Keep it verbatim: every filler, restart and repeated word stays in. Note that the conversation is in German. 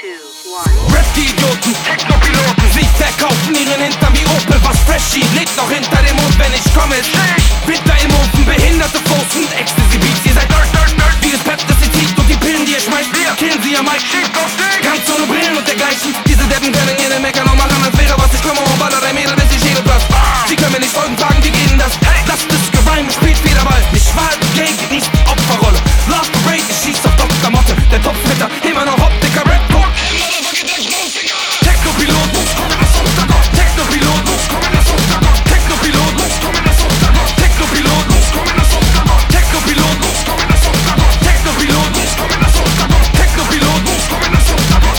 Rap-Idioten, Techno-Piloten, sie verkaufen ihren Hintern wie Opel, was Freshy liegt noch hinter dem Mond, wenn ich komme, ist Winter im Ofen, behinderte Flows und Ecstasy-Beats, ihr seid dirt, dirt, dirt, dieses Pep, das ihr zieht und die Pillen, die ihr schmeißt, wir killen sie am Mic, schießt auf